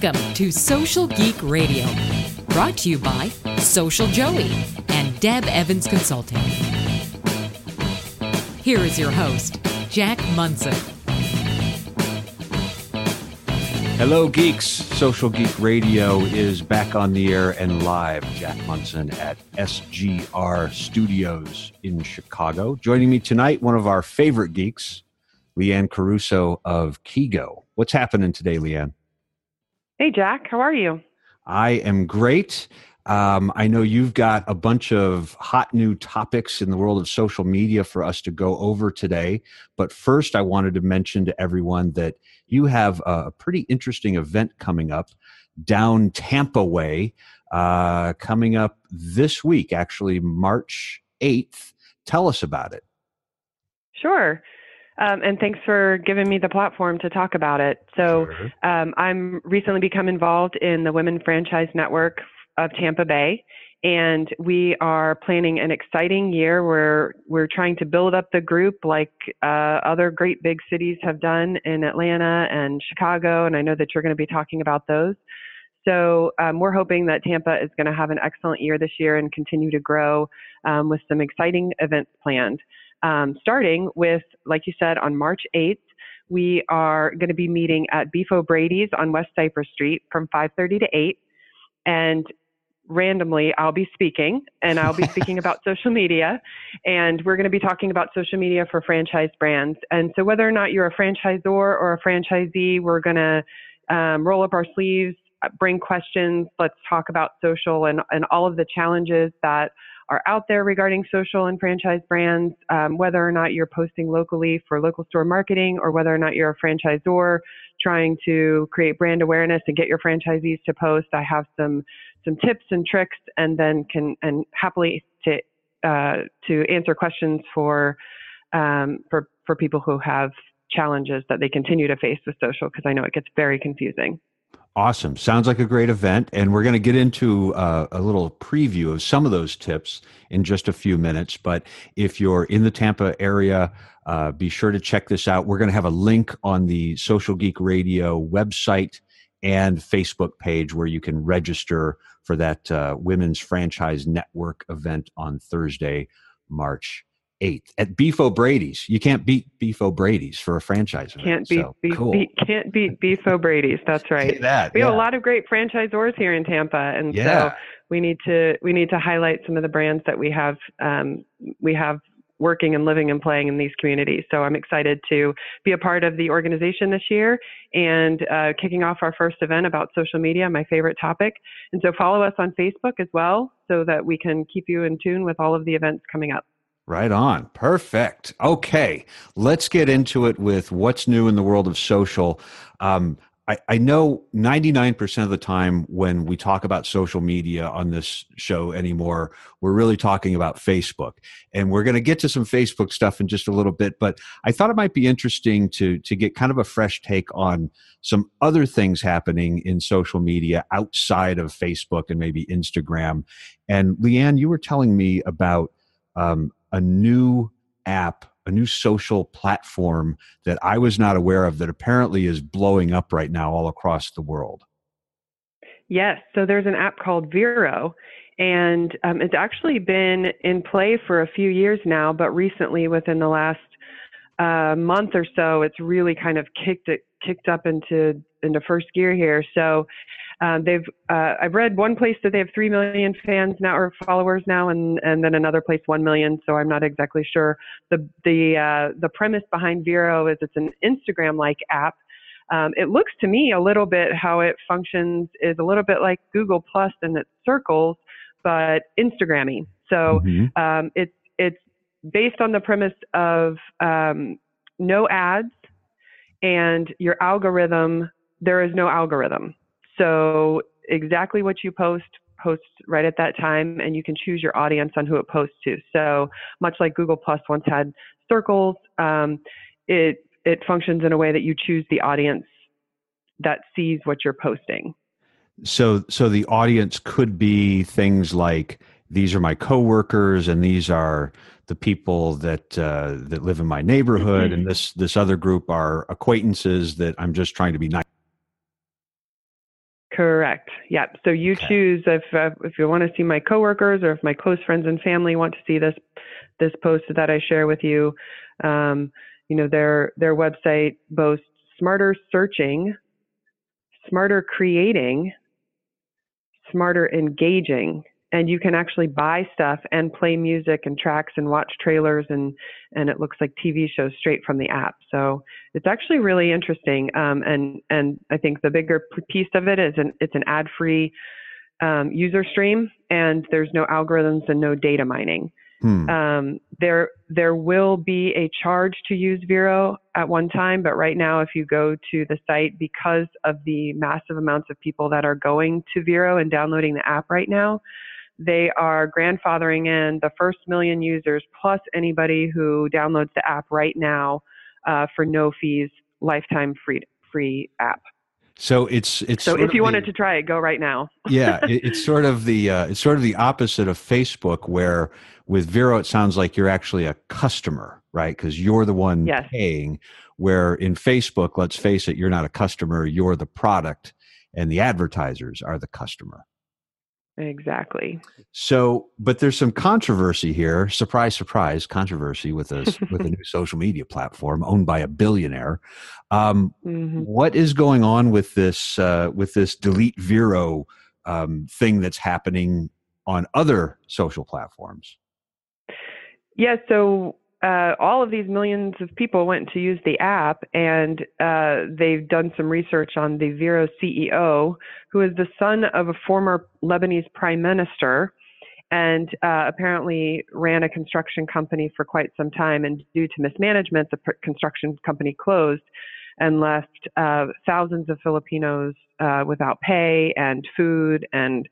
Welcome to Social Geek Radio, brought to you by Social Joey and Deb Evans Consulting. Here is your host, Jack Munson. Hello, geeks. Social Geek Radio is back on the air and live. Jack Munson at SGR Studios in Chicago. Joining me tonight, one of our favorite geeks, Leanne Caruso of Kigo. What's happening today, Leanne? Hey, Jack. How are you? I am great. I know you've got a bunch of hot new topics in the world of social media for us to go over today. But first, I wanted to mention to everyone that you have a pretty interesting event coming up down Tampa way, coming up this week, actually March 8th. Tell us about it. Sure. And thanks for giving me the platform to talk about it. So Sure. I'm recently become involved in the Women Franchise Network of Tampa Bay, and we are planning an exciting year where we're trying to build up the group like other great big cities have done in Atlanta and Chicago, and I know that you're going to be talking about those. So we're hoping that Tampa is going to have an excellent year this year and continue to grow with some exciting events planned. Starting with, like you said, on March 8th, we are going to be meeting at Beef O'Brady's on West Cypress Street from 5:30 to 8. And randomly, I'll be speaking, and I'll be speaking about social media. And we're going to be talking about social media for franchise brands. And so whether or not you're a franchisor or a franchisee, we're going to roll up our sleeves, bring questions. Let's talk about social and all of the challenges that are out there regarding social and franchise brands, whether or not you're posting locally for local store marketing or whether or not you're a franchisor trying to create brand awareness and get your franchisees to post. I have some tips and tricks, and then can happily to answer questions for people who have challenges that they continue to face with social, because I know it gets very confusing. Awesome. Sounds like a great event. And we're going to get into a little preview of some of those tips in just a few minutes. But if you're in the Tampa area, be sure to check this out. We're going to have a link on the Social Geek Radio website and Facebook page where you can register for that Women's Franchise Network event on Thursday, March 8th at Beef O'Brady's. You can't beat Beef O'Brady's for a franchise event. Can't beat Beef O'Brady's. That's right. We have a lot of great franchisors here in Tampa, and so we need to highlight some of the brands that we have working and living and playing in these communities. So I'm excited to be a part of the organization this year and kicking off our first event about social media, my favorite topic. And so follow us on Facebook as well so that we can keep you in tune with all of the events coming up. Right on. Perfect. Okay. Let's get into it with what's new in the world of social. I know 99% of the time when we talk about social media on this show anymore, we're really talking about Facebook. And we're going to get to some Facebook stuff in just a little bit, but I thought it might be interesting to get kind of a fresh take on some other things happening in social media outside of Facebook and maybe Instagram. And Leanne, you were telling me about a new app, a new social platform that I was not aware of that apparently is blowing up right now all across the world. Yes. So there's an app called Vero, and it's actually been in play for a few years now, but recently within the last month or so, it's really kind of kicked up into first gear here. So I've read one place that they have 3 million fans now or followers now, and then another place 1 million. So I'm not exactly sure. The premise behind Vero is it's an Instagram-like app. It looks to me a little bit how it functions is a little bit like Google Plus in its circles, but Instagram-y. So it's based on the premise of no ads, and your algorithm, there is no algorithm. So exactly what you post right at that time, and you can choose your audience on who it posts to. So much like Google Plus once had circles, it functions in a way that you choose the audience that sees what you're posting. So the audience could be things like, these are my coworkers, and these are the people that live in my neighborhood, and this other group are acquaintances that I'm just trying to be nice Correct. Yeah. So you Okay. choose if you want to see my coworkers or if my close friends and family want to see this post that I share with you. Their website boasts smarter searching, smarter creating, smarter engaging, and you can actually buy stuff and play music and tracks and watch trailers and it looks like TV shows straight from the app. So it's actually really interesting. And I think the bigger piece of it is it's an ad-free user stream, and there's no algorithms and no data mining. There will be a charge to use Vero at one time, but right now, if you go to the site, because of the massive amounts of people that are going to Vero and downloading the app right now, they are grandfathering in the first million users plus anybody who downloads the app right now for no fees, lifetime free app. So it's so if you wanted to try it, go right now. Yeah, it's sort of the opposite of Facebook, where with Vero it sounds like you're actually a customer, right? Because you're the one Yes. paying. Where in Facebook, let's face it, you're not a customer, you're the product, and the advertisers are the customer. Exactly. So, but there's some controversy here. Surprise, surprise, controversy with a new social media platform owned by a billionaire. What is going on with this delete Vero thing that's happening on other social platforms? Yeah. So all of these millions of people went to use the app, and they've done some research on the Vero CEO, who is the son of a former Lebanese prime minister, and apparently ran a construction company for quite some time. And due to mismanagement, the construction company closed and left thousands of Filipinos without pay and food, and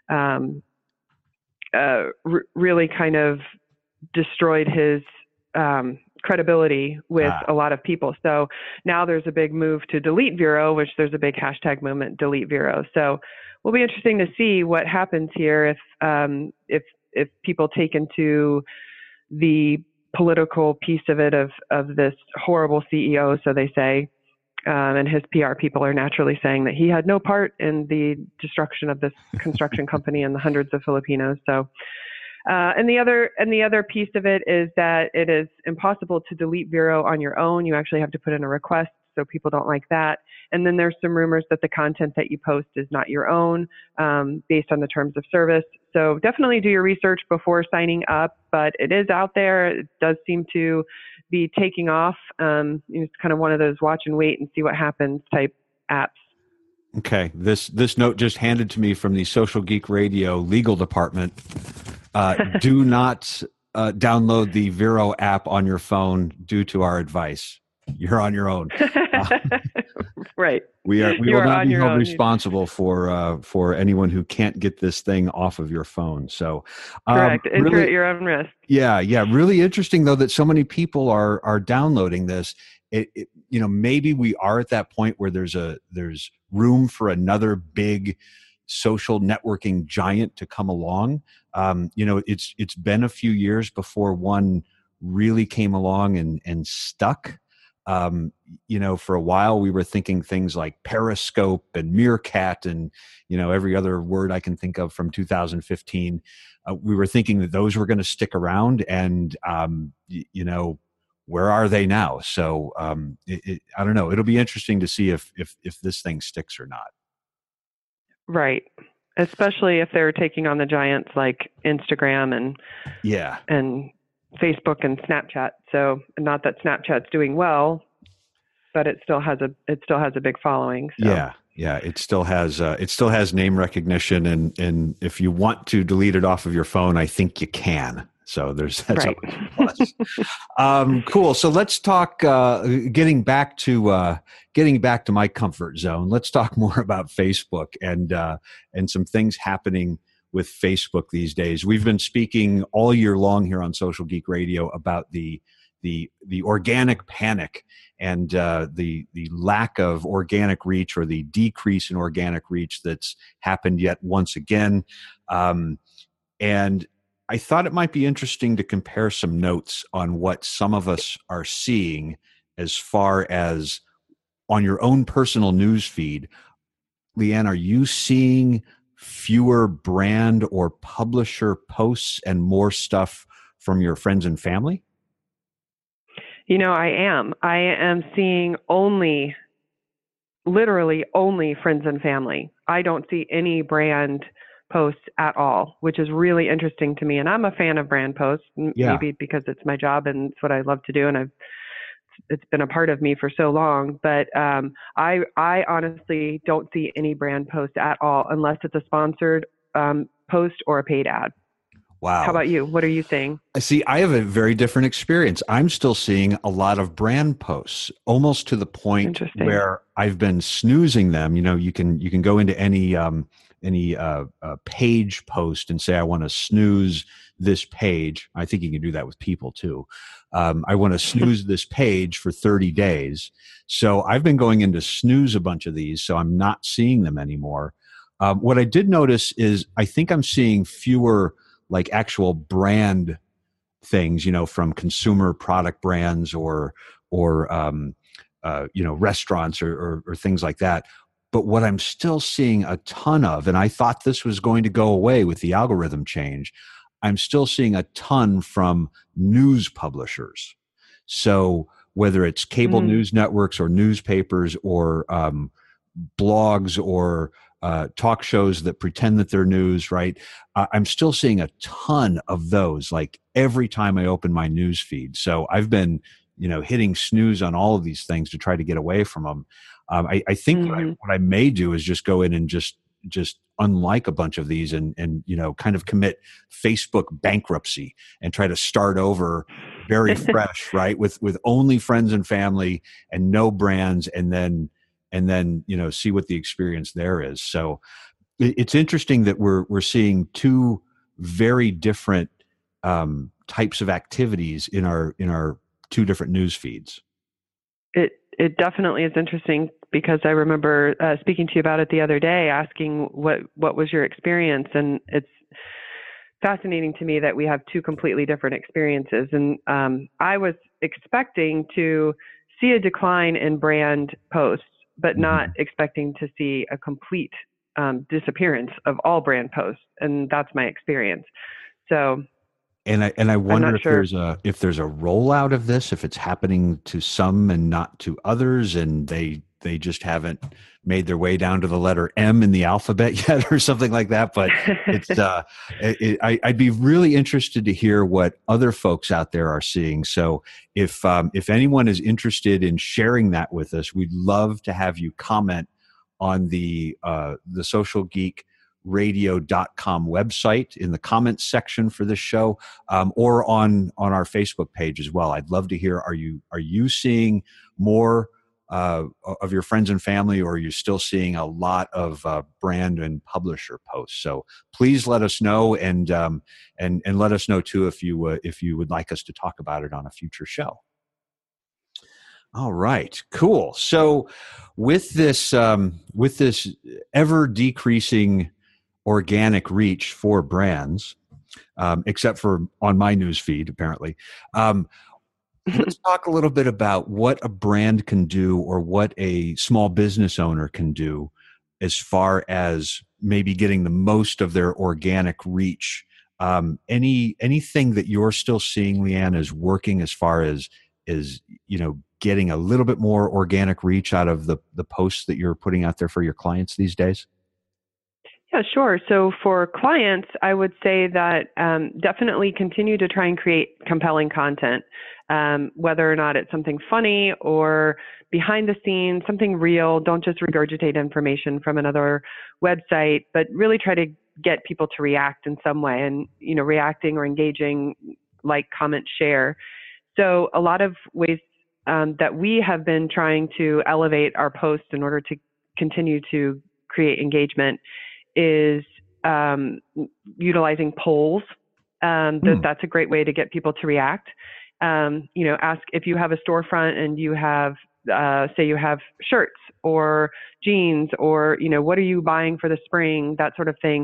really kind of destroyed his credibility with a lot of people. So now there's a big move to delete Vero, which there's a big hashtag movement, delete Vero. So will be interesting to see what happens here if people take into the political piece of it of this horrible CEO, so they say, and his PR people are naturally saying that he had no part in the destruction of this construction company and the hundreds of Filipinos. So. And the other piece of it is that it is impossible to delete Vero on your own. You actually have to put in a request, so people don't like that. And then there's some rumors that the content that you post is not your own, based on the terms of service. So definitely do your research before signing up, but it is out there. It does seem to be taking off. It's kind of one of those watch and wait and see what happens type apps. Okay. This note just handed to me from the Social Geek Radio legal department. Do not download the Vero app on your phone due to our advice. You're on your own. Right. We will not be held responsible for anyone who can't get this thing off of your phone. So, correct. Enter really, at your own risk. Yeah. Really interesting though that so many people are downloading this. Maybe we are at that point where there's room for another big social networking giant to come along. It's been a few years before one really came along and stuck. For a while we were thinking things like Periscope and Meerkat and, every other word I can think of from 2015. We were thinking that those were going to stick around, and, where are they now? So I don't know. It'll be interesting to see if this thing sticks or not. Right. Especially if they're taking on the giants like Instagram and Facebook and Snapchat. So not that Snapchat's doing well, but it still has a big following. So. Yeah. It still has name recognition, and if you want to delete it off of your phone, I think you can. So that's right. always a plus. Cool. So let's talk. Getting back to my comfort zone. Let's talk more about Facebook and some things happening with Facebook these days. We've been speaking all year long here on Social Geek Radio about the organic panic and the lack of organic reach, or the decrease in organic reach that's happened yet once again. And I thought it might be interesting to compare some notes on what some of us are seeing as far as on your own personal news feed. Leanne, are you seeing fewer brand or publisher posts and more stuff from your friends and family? I am. I am seeing literally only friends and family. I don't see any brand posts at all, which is really interesting to me. And I'm a fan of brand posts, Yeah. maybe because it's my job and it's what I love to do. And it's been a part of me for so long. But I honestly don't see any brand posts at all unless it's a sponsored post or a paid ad. Wow. How about you? What are you seeing? See, I have a very different experience. I'm still seeing a lot of brand posts, almost to the point where I've been snoozing them. You can go into any page post and say, I want to snooze this page. I think you can do that with people too. I want to snooze this page for 30 days. So I've been going into snooze a bunch of these, so I'm not seeing them anymore. What I did notice is I think I'm seeing fewer like actual brand things, from consumer product brands or restaurants or things like that. But what I'm still seeing a ton of, and I thought this was going to go away with the algorithm change, I'm still seeing a ton from news publishers. So whether it's cable news networks or newspapers or blogs or talk shows that pretend that they're news, right? I'm still seeing a ton of those, like every time I open my news feed. So I've been, hitting snooze on all of these things to try to get away from them. I think what I may do is just go in and just unlike a bunch of these and kind of commit Facebook bankruptcy and try to start over very fresh, right? With only friends and family and no brands, and then see what the experience there is. So it's interesting that we're seeing two very different types of activities in our two different news feeds. It definitely is interesting because I remember speaking to you about it the other day, asking what was your experience, and it's fascinating to me that we have two completely different experiences. And I was expecting to see a decline in brand posts, but not expecting to see a complete disappearance of all brand posts, and that's my experience. So, and I wonder if there's a rollout of this, if it's happening to some and not to others, and they just haven't made their way down to the letter M in the alphabet yet, or something like that. But it's I'd be really interested to hear what other folks out there are seeing. So if anyone is interested in sharing that with us, we'd love to have you comment on the socialgeekradio.com website in the comments section for this show, or on our Facebook page as well. I'd love to hear, are you seeing more of your friends and family, or are you still seeing a lot of brand and publisher posts? So please let us know, and let us know too if you would like us to talk about it on a future show. All right, cool. So with this ever decreasing organic reach for brands, except for on my news feed, apparently. Let's talk a little bit about what a brand can do, or what a small business owner can do as far as maybe getting the most of their organic reach. Anything that you're still seeing, Leanne, is working as far as getting a little bit more organic reach out of the posts that you're putting out there for your clients these days? Yeah, sure. So for clients, I would say that definitely continue to try and create compelling content, whether or not it's something funny or behind the scenes, something real. Don't just regurgitate information from another website, but really try to get people to react in some way, and reacting or engaging, like, comment, share. So a lot of ways that we have been trying to elevate our posts in order to continue to create engagement is utilizing polls. That's a great way to get people to react. Ask if you have a storefront and you have, say you have shirts or jeans, or, what are you buying for the spring, that sort of thing.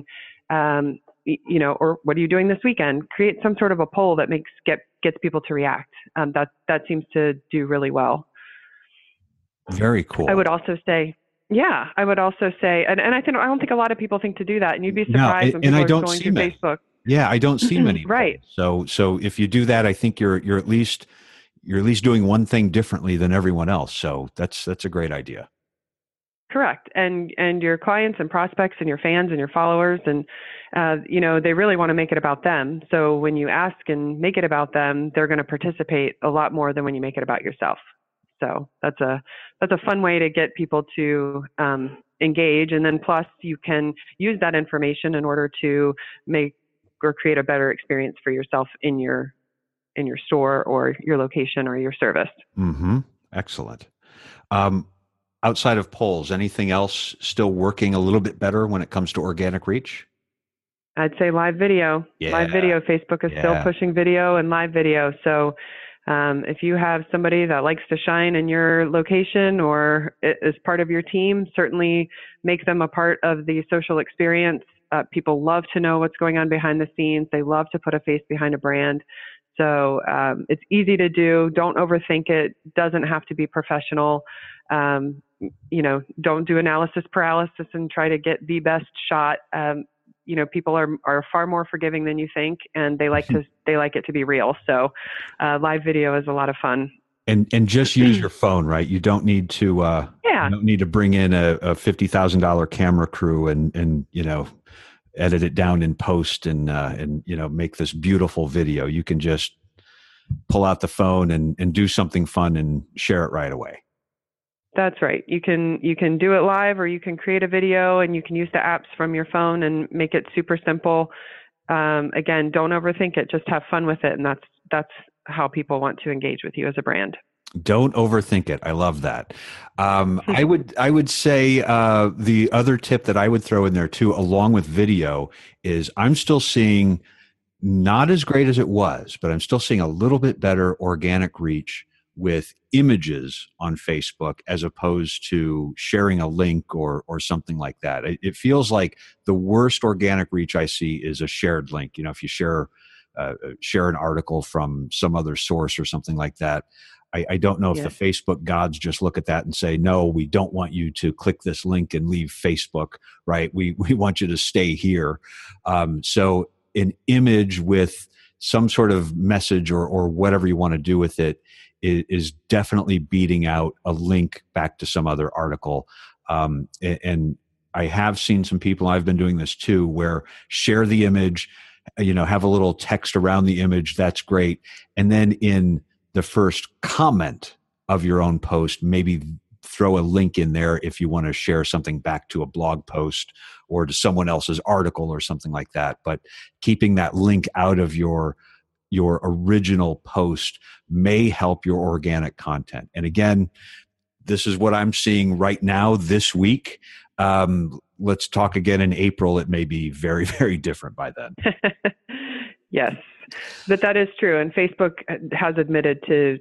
Or what are you doing this weekend? Create some sort of a poll that gets people to react. That seems to do really well. Very cool. I would also say, Yeah, I would also say, and I don't think a lot of people think to do that, and you'd be No, surprised when and people I are don't going see through many. Facebook. Yeah, I don't see many Right. polls. So if you do that, I think you're at least doing one thing differently than everyone else. So that's a great idea. Correct. And your clients and prospects and your fans and your followers and they really want to make it about them. So when you ask and make it about them, they're going to participate a lot more than when you make it about yourself. So that's a fun way to get people to engage. And then plus you can use that information in order to make or create a better experience for yourself in your store or your location or your service. Mm-hmm. Excellent. Um, Outside of polls, anything else still working a little bit better when it comes to organic reach? I'd say live video. Live Yeah. video. Facebook is still pushing video and live video. So if you have somebody that likes to shine in your location or is part of your team, certainly make them a part of the social experience. People love to know what's going on behind the scenes. They love to put a face behind a brand. So it's easy to do. Don't overthink it. Doesn't have to be professional. Don't do analysis paralysis and try to get the best shot. People are far more forgiving than you think, and they like it to be real. So live video is a lot of fun. And just use your phone, right? You don't need to you don't need to bring in a $50,000 camera crew and edit it down in post and make this beautiful video. You can just pull out the phone and do something fun and share it right away. That's right. You can do it live, or you can create a video, and you can use the apps from your phone and make it super simple. Again, don't overthink it. Just have fun with it, and that's how people want to engage with you as a brand. Don't overthink it. I love that. I would say the other tip that I would throw in there too, along with video, is I'm still seeing not as great as it was, but I'm still seeing a little bit better organic reach with images on Facebook as opposed to sharing a link or something like that. It feels like the worst organic reach I see is a shared link. If you share an article from some other source or something like that. I don't know if the Facebook gods just look at that and say, no, we don't want you to click this link and leave Facebook, right? We want you to stay here. So an image with some sort of message or whatever you want to do with it is definitely beating out a link back to some other article. And I have seen some people, I've been doing this too, where share the image, have a little text around the image. That's great. And then in the first comment of your own post, maybe throw a link in there if you want to share something back to a blog post or to someone else's article or something like that. But keeping that link out of your original post may help your organic content. And again, this is what I'm seeing right now this week. Let's talk again in April. It may be very, very different by then. Yes, but that is true. And Facebook has admitted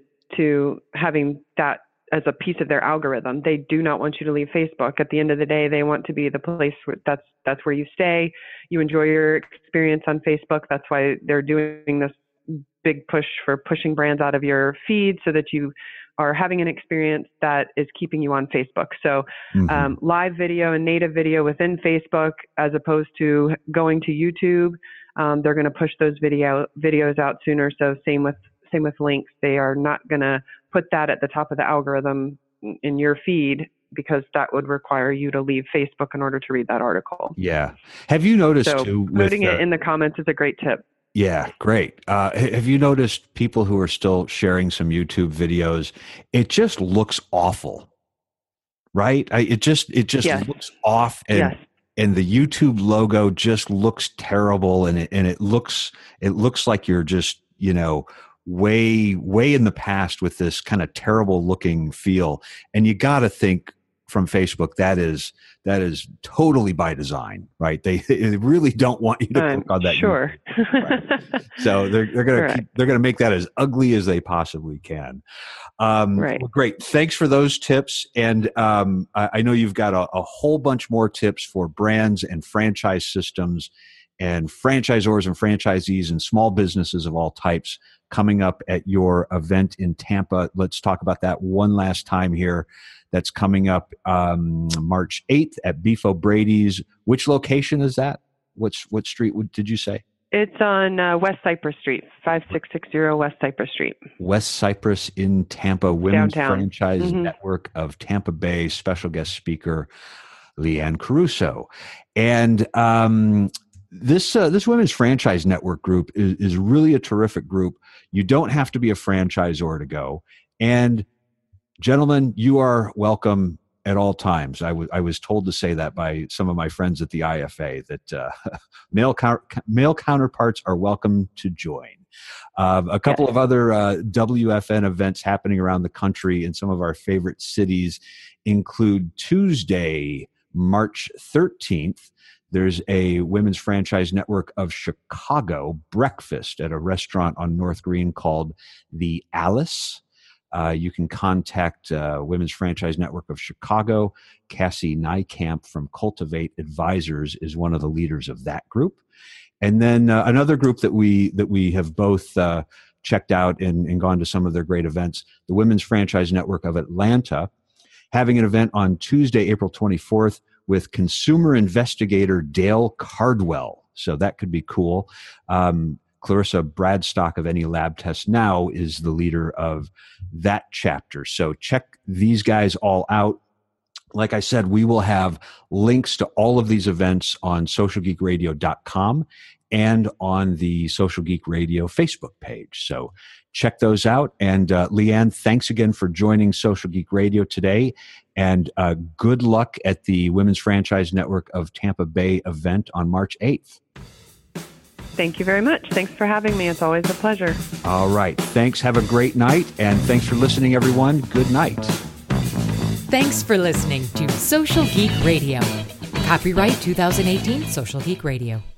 to having that as a piece of their algorithm. They do not want you to leave Facebook. At the end of the day, they want to be the place where that's where you stay. You enjoy your experience on Facebook. That's why they're doing this big push for pushing brands out of your feed so that you are having an experience that is keeping you on Facebook. So live video and native video within Facebook, as opposed to going to YouTube. They're going to push those videos out sooner. So same with links. They are not going to put that at the top of the algorithm in your feed, because that would require you to leave Facebook in order to read that article. Yeah. Have you noticed too? Putting it in the comments is a great tip. Yeah, great. Have you noticed people who are still sharing some YouTube videos? It just looks awful, right? It just looks off, and the YouTube logo just looks terrible, and it looks like you're just way in the past with this kind of terrible looking feel. And you got to think from Facebook that is totally by design, right? They really don't want you to click on that. Sure. Right. So they're gonna make that as ugly as they possibly can. Right. Well, great. Thanks for those tips. And I know you've got a whole bunch more tips for brands and franchise systems and franchisors and franchisees and small businesses of all types coming up at your event in Tampa. Let's talk about that one last time here. That's coming up March 8th at Beef O'Brady's. Which location is that? What street did you say? It's on West Cypress Street, 5660 West Cypress Street. West Cypress in Tampa, Women's Downtown. Franchise Network of Tampa Bay, special guest speaker, Leanne Caruso. And this Women's Franchise Network group is really a terrific group. You don't have to be a franchisor to go. And gentlemen, you are welcome at all times. I was told to say that by some of my friends at the IFA, that male counterparts are welcome to join. A couple of other WFN events happening around the country in some of our favorite cities include Tuesday, March 13th. There's a Women's Franchise Network of Chicago breakfast at a restaurant on North Green called The Alice. You can contact Women's Franchise Network of Chicago. Cassie Nykamp from Cultivate Advisors is one of the leaders of that group. And then another group that we have both checked out and gone to some of their great events, the Women's Franchise Network of Atlanta, having an event on Tuesday, April 24th with consumer investigator Dale Cardwell. So that could be cool. Clarissa Bradstock of Any Lab Test Now is the leader of that chapter. So check these guys all out. Like I said, we will have links to all of these events on socialgeekradio.com and on the Social Geek Radio Facebook page. So check those out. And Leanne, thanks again for joining Social Geek Radio today. And good luck at the Women's Franchise Network of Tampa Bay event on March 8th. Thank you very much. Thanks for having me. It's always a pleasure. All right. Thanks. Have a great night. And thanks for listening, everyone. Good night. Thanks for listening to Social Geek Radio. Copyright 2018 Social Geek Radio.